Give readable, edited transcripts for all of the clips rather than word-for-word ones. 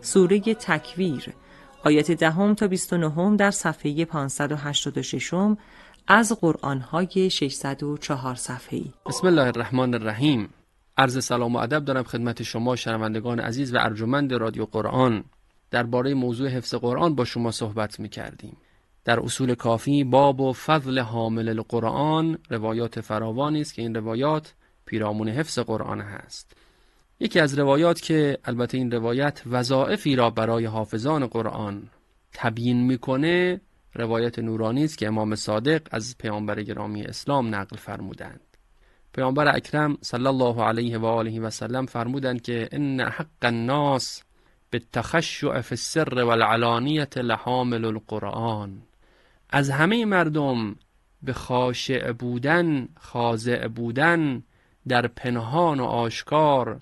سوره تکویر آیات 10 تا 29 در صفحه 586 از قرآن‌های 604 صفحه‌ای. بسم الله الرحمن الرحیم. عرض سلام و ادب دارم خدمت شما شنوندگان عزیز و ارجمند رادیو قرآن. درباره موضوع حفظ قرآن با شما صحبت می‌کردیم. در اصول کافی باب و فضل حامل القرآن روایات فراوانی است که این روایات پیرامون حفظ قرآن هست. یکی از روایات که البته این روایت وظایفی را برای حافظان قرآن تبیین میکنه روایت نورانی است که امام صادق از پیامبر گرامی اسلام نقل فرمودند. پیامبر اکرم صلی الله علیه و آله و سلم فرمودند که ان حق الناس بالتخشع فی السر والعلانیه لحامل القرآن. از همه مردم به خاشع بودن، خاضع بودن در پنهان و آشکار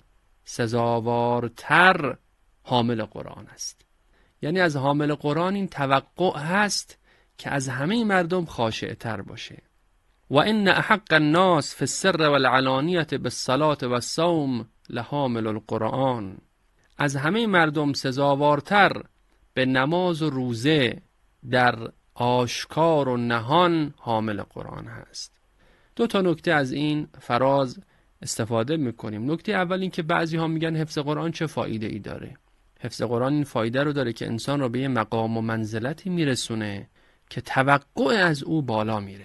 سزاوارتر حامل قرآن است. یعنی از حامل قرآن این توقع هست که از همه مردم خاشع تر باشه. و ان احق الناس فی السر والعلانیه بالصلاة والصوم لحامل القرآن. از همه مردم سزاوارتر به نماز و روزه در آشکار و نهان حامل قرآن هست. دو تا نکته از این فراز استفاده میکنیم. نکته اول این که بعضی ها میگن حفظ قرآن چه فایده ای داره. حفظ قرآن این فایده رو داره که انسان رو به یه مقام و منزلتی میرسونه که توقع از او بالا میره.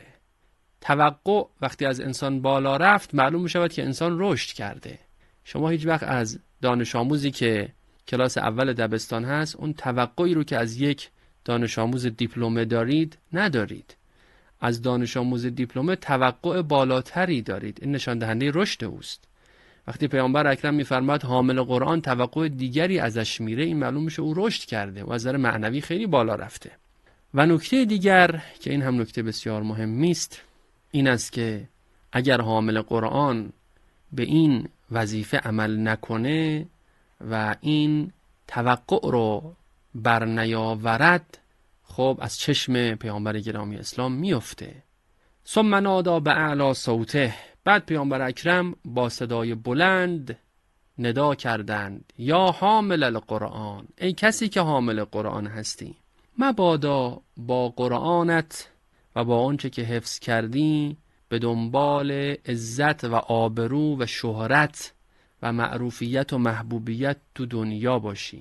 توقع وقتی از انسان بالا رفت معلوم میشود که انسان رشد کرده. شما هیچ وقت از دانش آموزی که کلاس اول دبستان هست اون توقعی رو که از یک دانش آموز دیپلمه دارید ندارید. از دانش آموز دیپلمه توقع بالاتری دارید. این نشان دهنده رشد اوست. وقتی پیامبر اکرم میفرماد حامل قرآن توقع دیگری ازش میره، این معلوم میشه او رشد کرده و از نظر معنوی خیلی بالا رفته. و نکته دیگر که این هم نکته بسیار مهمی است این است که اگر حامل قرآن به این وظیفه عمل نکنه و این توقع رو بر نیاورد، خب از چشم پیامبر گرامی اسلام میفته. ثم نادا به اعلی صوته. بعد پیامبر اکرم با صدای بلند ندا کردند یا حامل القرآن، ای کسی که حامل قرآن هستی، مبادا با قرآنت و با آنچه که حفظ کردی به دنبال عزت و آبرو و شهرت و معروفیت و محبوبیت تو دنیا باشی.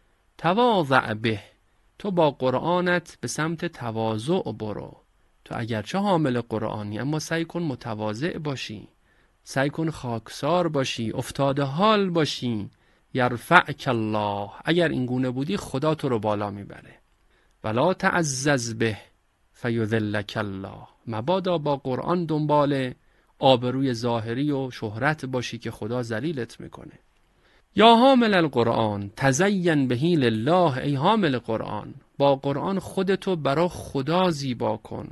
تواضع به، تو با قرآنت به سمت تواضع برو. تو اگرچه حامل قرآنی اما سعی کن متواضع باشی، سعی کن خاکسار باشی، افتاده حال باشی. یرفعک الله، اگر این گونه بودی خدا تو رو بالا میبره. ولا تعزز به فیذلک الله، مبادا با قرآن دنبال آبروی ظاهری و شهرت باشی که خدا ذلیلت میکنه. یا حامل القرآن تزین بهی لله، ای حامل قرآن با قرآن خودتو برا خدا زیبا کن.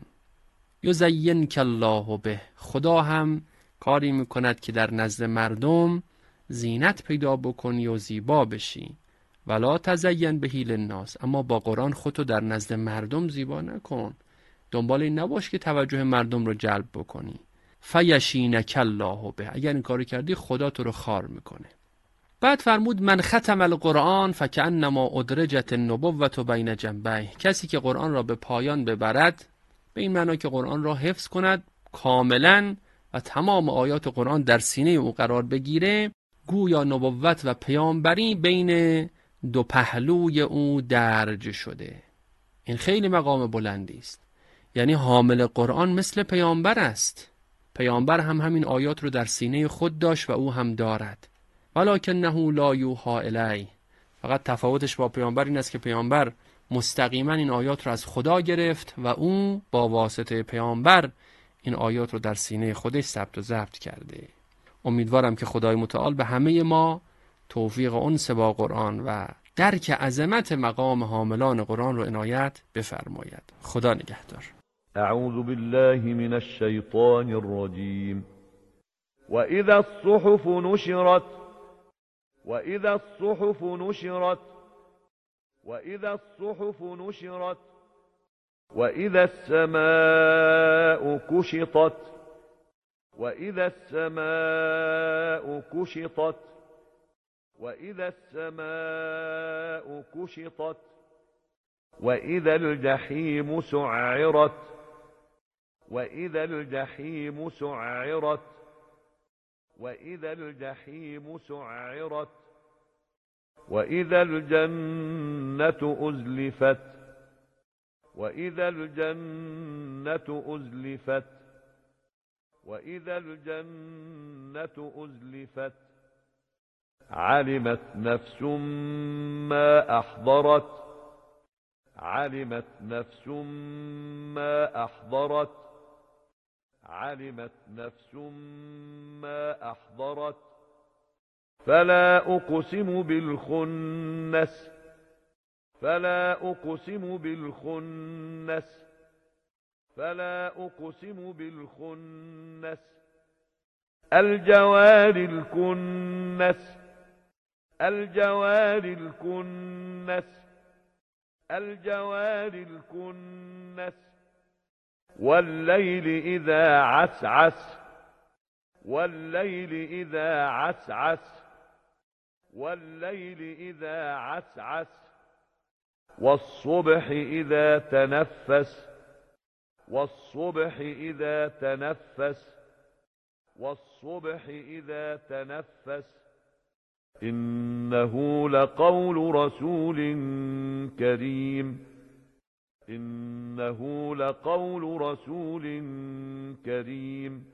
یزینک الله به، خدا هم کاری میکند که در نزد مردم زینت پیدا بکنی و زیبا بشی. ولا تزین بهی للناس، اما با قرآن خودتو در نزد مردم زیبا نکن، دنبال این نباش که توجه مردم رو جلب بکنی. فیشینک الله به، اگر این کاری کردی خدا تو رو خار میکنه. بعد فرمود من ختم القرآن فکأنما ادرجت النبوة بین جنبیه، کسی که قرآن را به پایان ببرد، به این معنا که قرآن را حفظ کند کاملا و تمام آیات قرآن در سینه او قرار بگیره، گویا نبوت و پیامبری بین دو پهلوی او درج شده. این خیلی مقام بلندی است. یعنی حامل قرآن مثل پیامبر است. پیامبر هم همین آیات رو در سینه خود داشت و او هم دارد. ولکنه لا یوحی الیه، فقط تفاوتش با پیامبر این است که پیامبر مستقیما این آیات رو از خدا گرفت و او با واسطه پیامبر این آیات رو در سینه خودش ثبت و ضبط کرده. امیدوارم که خدای متعال به همه ما توفیق انس با قرآن و درک عظمت مقام حاملان قرآن رو عنایت بفرماید. خدا نگهدار. اعوذ بالله من الشیطان الرجیم. وإذا الصحف نشرت وإذا الصحف نشرت وإذا الصحف نشرت وإذا السماء كشطت وإذا السماء كشطت وإذا السماء كشطت وإذا الجحيم سعرت وإذا الجحيم سعرت وإذا الجحيم سعرت وإذا الجنة أزلفت وإذا الجنة أزلفت وإذا الجنة أزلفت علمت نفس ما أحضرت علمت نفس ما أحضرت علمت نفس ما أحضرت فلا أقسم بالخنس فلا أقسم بالخنس فلا أقسم بالخنس الجوار الكنس الجوار الكنس الجوار الكنس والليل إذا عسعس والليل إذا عسعس والليل إذا عسعس والصبح إذا تنفس والصبح إذا تنفس والصبح إذا تنفس إنه لقول رسول كريم إنه لقول رسول كريم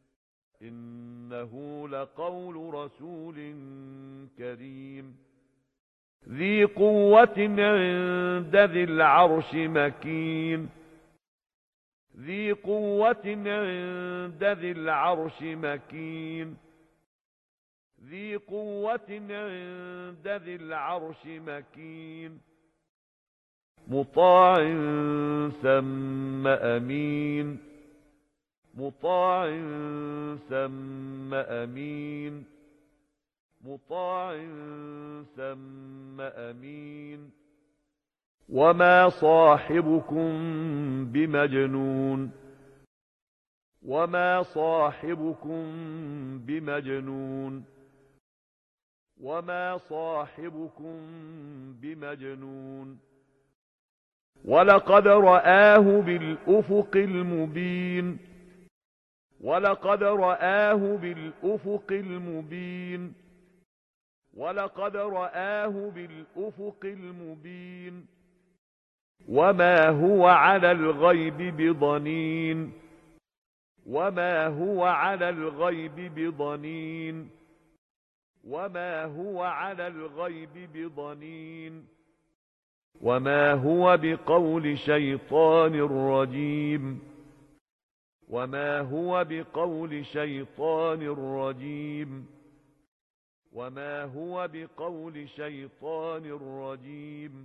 إنه لقول رسول كريم ذي قوة عند ذي العرش مكين ذي قوة عند ذي العرش مكين ذي قوة عند ذي العرش مكين مطاع ثم أمين مطاع ثم أمين مطاع ثم أمين وما صاحبكم بمجنون وما صاحبكم بمجنون وما صاحبكم بمجنون ولقد رآه بالأفق المبين ولقد رآه بالأفق المبين ولقد رآه بالأفق المبين وما هو على الغيب بضنين وما هو على الغيب بضنين وما هو على الغيب بضنين وما هو بقول شيطان رجيم وما هو بقول شيطان رجيم وما هو بقول شيطان رجيم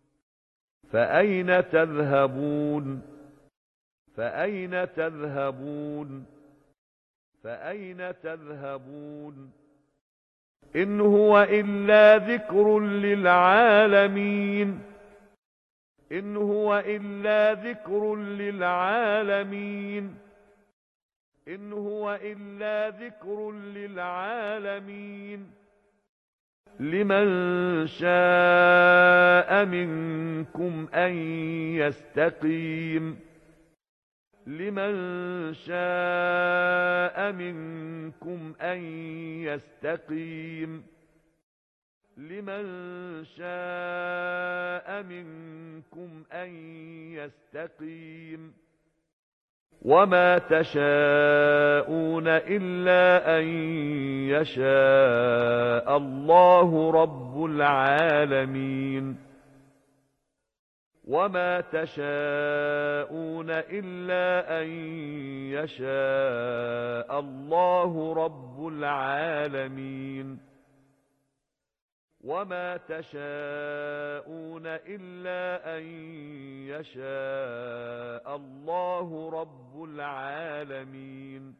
فأين تذهبون فأين تذهبون فأين تذهبون إن هو إلا ذكر للعالمين إن هو إلا ذكر للعالمين إن هو إلا ذكر للعالمين لمن شاء منكم أن يستقيم لمن شاء منكم أن يستقيم لمن شاء منكم أن يستقيم وما تشاءون إلا أن يشاء الله رب العالمين وما تشاءون إلا أن يشاء الله رب العالمين وما تشاءون إلا أن يشاء الله رب العالمين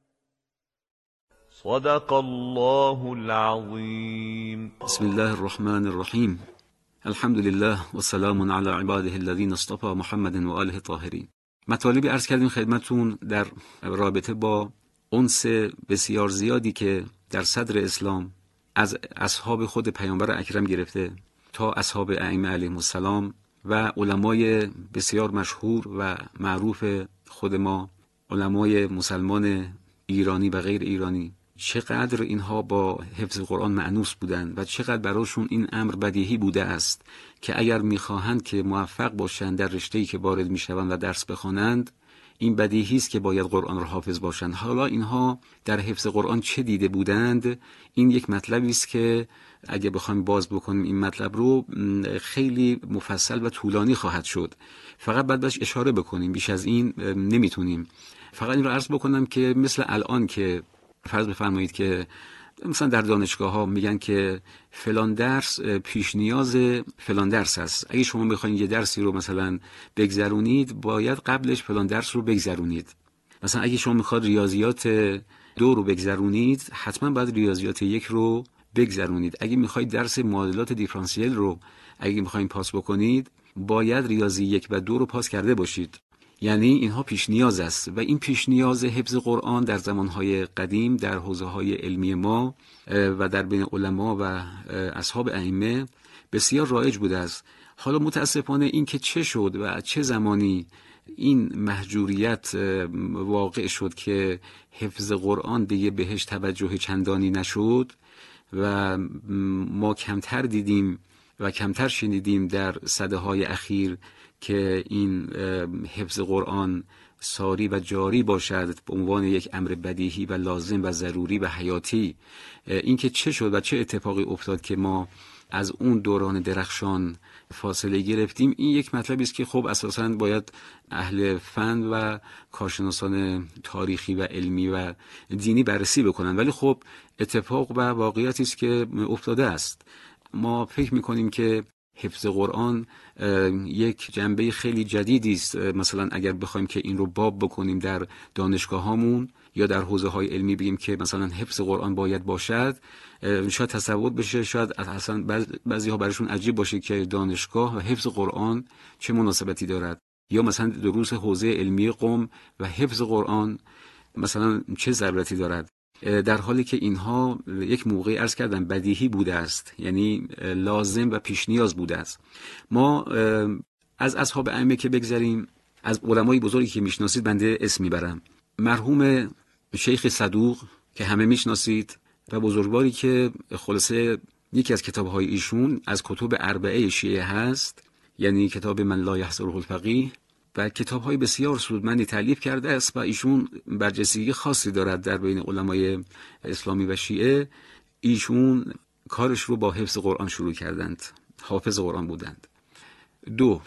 صدق الله العظيم. بسم الله الرحمن الرحیم. الحمد لله و سلام علی عباده الذین اصطفى محمد و آله طاهرین. مطالبی عرض کردیم خدمتون در رابطه با انس بسیار زیادی که در صدر اسلام از اصحاب خود پیامبر اکرم گرفته تا اصحاب ائمه علیهم السلام و علمای بسیار مشهور و معروف خود ما، علمای مسلمان ایرانی و غیر ایرانی، چقدر اینها با حفظ قرآن مأنوس بودند و چقدر براشون این امر بدیهی بوده است که اگر میخواهند که موفق باشند در رشته‌ای که وارد میشوند و درس بخوانند، این بدیهی است که باید قرآن را حافظ باشند. حالا اینها در حفظ قرآن چه دیده بودند؟ این یک مطلبی است که اگه بخوایم باز بکنیم این مطلب رو خیلی مفصل و طولانی خواهد شد. فقط بعد بهش اشاره بکنیم، بیش از این نمیتونیم. فقط این رو عرض بکنم که مثل الان که فرض بفرمایید که مثلا در دانشگاه ها میگن که فلان درس پیش نیاز فلان درس است. اگه شما میخواین یه درسی رو مثلا بگذرونید، باید قبلش فلان درس رو بگذرونید. مثلا اگه شما میخواد ریاضیات 2 رو بگذرونید، حتما باید ریاضیات 1 رو بگذرونید. اگه میخواید درس معادلات دیفرانسیل رو اگه میخواین پاس بکنید، باید ریاضی 1 و 2 رو پاس کرده باشید. یعنی اینها پیش نیاز است و این پیش نیاز حفظ قرآن در زمانهای قدیم در حوزه‌های علمی ما و در بین علما و اصحاب ائمه بسیار رایج بوده است. حالا متاسفانه این که چه شد و چه زمانی این محجوریت واقع شد که حفظ قرآن دیگه بهش توجه چندانی نشد و ما کمتر دیدیم و کمتر شنیدیم در سده‌های اخیر که این حفظ قرآن ساری و جاری باشد به عنوان یک امر بدیهی و لازم و ضروری و حیاتی. این که چه شد و چه اتفاقی افتاد که ما از اون دوران درخشان فاصله گرفتیم، این یک مطلبی است که خب اساساً باید اهل فن و کارشناسان تاریخی و علمی و دینی بررسی بکنن. ولی خب اتفاق و واقعیتی است که افتاده است. ما فکر می‌کنیم که حفظ قرآن یک جنبه خیلی جدیدی است. مثلا اگر بخوایم که این رو باب بکنیم در دانشگاهامون یا در حوزه‌های علمی، بگیم که مثلا حفظ قرآن باید باشد، شاید تصور بشه، شاید اصلا بعضی‌ها براشون عجیب باشه که دانشگاه و حفظ قرآن چه مناسبتی دارد، یا مثلا دروس حوزه علمی قم و حفظ قرآن مثلا چه ضرورتی دارد، در حالی که اینها یک موقعی عرض کردم بدیهی بوده است، یعنی لازم و پیش نیاز بوده است. ما از اصحاب ائمه که بگذاریم، از علمای بزرگی که میشناسید بنده اسم میبرم. مرحوم شیخ صدوق که همه میشناسید و بزرگواری که خلاصه یکی از کتاب‌های ایشون از کتب اربعه شیعه هست، یعنی کتاب من لا یحصره الفقیه، و کتاب‌های بسیار سودمندی تالیف کرده است و ایشون برجستگی خاصی دارد در بین علمای اسلامی و شیعه. ایشون کارش رو با حفظ قرآن شروع کردند، حافظ قرآن بودند. 2.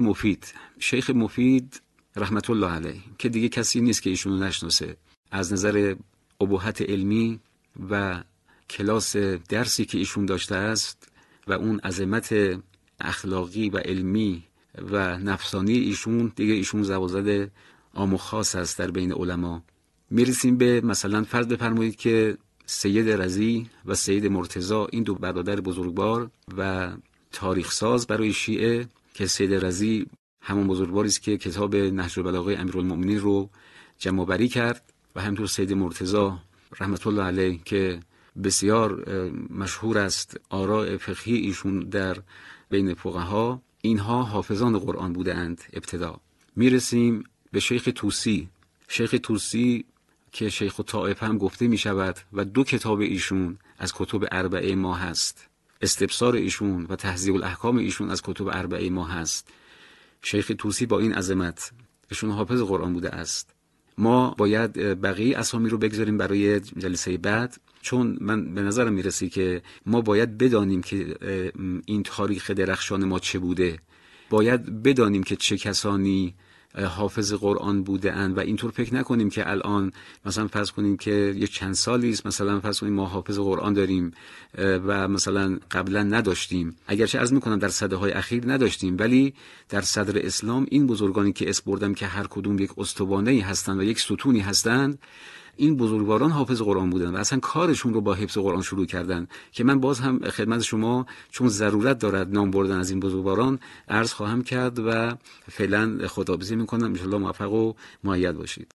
شیخ مفید رحمت الله علیه که دیگه کسی نیست که ایشون رو نشناسه از نظر ابهت علمی و کلاس درسی که ایشون داشته است و اون عظمت اخلاقی و علمی و نفسانی ایشون، دیگه ایشون زوازد عام و خاص است در بین علما. میرسیم به مثلا فرض بفرمایید که سید رضی و سید مرتضی، این دو برادر بزرگوار و تاریخ ساز برای شیعه، که سید رضی همون بزرگواری است که کتاب نهج البلاغه امیرالمومنین رو جمع بری کرد، و همینطور سید مرتضی رحمت الله علیه که بسیار مشهور است آراء فقهی ایشون در بین فقها. اینها حافظان قرآن بودند ابتدا. میرسیم به شیخ توسی که شیخ الطائف هم گفته می شود و 2 کتاب ایشون از کتب اربعه ما هست. استبصار ایشون و تهذیب الاحکام ایشون از کتب اربعه ما هست. شیخ توسی با این عظمت ایشون حافظ قرآن بوده است. ما باید بقیه اسامی رو بگذاریم برای جلسه بعد، چون من به نظرم میرسی که ما باید بدانیم که این تاریخ درخشان ما چه بوده، باید بدانیم که چه کسانی حافظ قرآن بوده اند و اینطور فکر نکنیم که الان مثلا فرض کنیم که یک چند سالی است مثلا فرض کنیم ما حافظ قرآن داریم و مثلا قبلا نداشتیم. اگرچه عرض میکنم در سده‌های اخیر نداشتیم، ولی در صدر اسلام این بزرگانی که اسم بردم که هر کدوم یک استوانه‌ای هستند و یک ستونی هستند، این بزرگواران حافظ قرآن بودن و اصلا کارشون رو با حفظ قرآن شروع کردن، که من باز هم خدمت شما چون ضرورت دارد نام بردن از این بزرگواران عرض خواهم کرد و فعلا خداحافظی میکنم. ان شاء الله موفق و مؤید باشید.